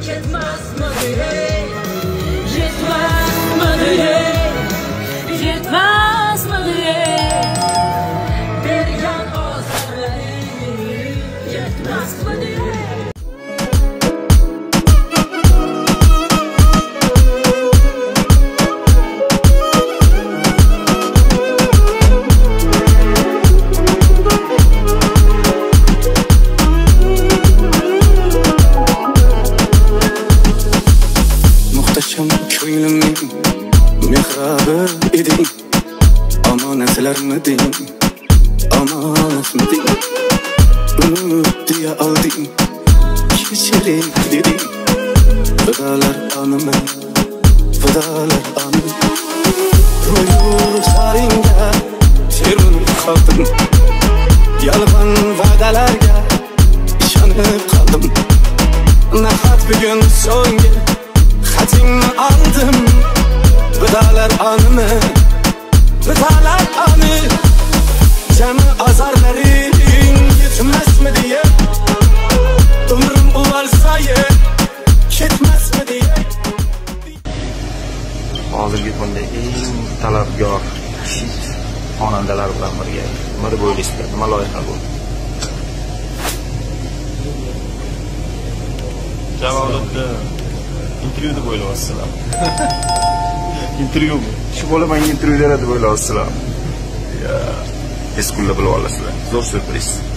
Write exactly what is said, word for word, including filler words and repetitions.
Yetmezmedi hey, yetmezmedi hey, yetmezmedi hey. Bergen azarları yetmezmedi hey. Ko'nglimning mehrabi eding, omonatlarmiding, omonatmiding, unut deya olding, kechiring deding, fidolar onimi, fidolar onimi. Ruxsaringga termilib qoldim, yolg'on va'dalarga ishonib qoldim. Nahot bugun so'nggi xatingni oldim, fidolar onimi, fidolar oni. Jami azarlaring yetmasmi deya, umrim uvalsaye ketmasmi deya. Hozirgi kunda eng talabgor xonandalar bilan birga nima deb o'ylaysizlar? Nima loyiha bu? Javobda intervyu deb o'ylayapsizlar. Intervyumi? Shu bola menga intervyu beradi deb o'ylayapsizlar. Ya, tez kunda bilib olasizlar. Zo'r syurpriz.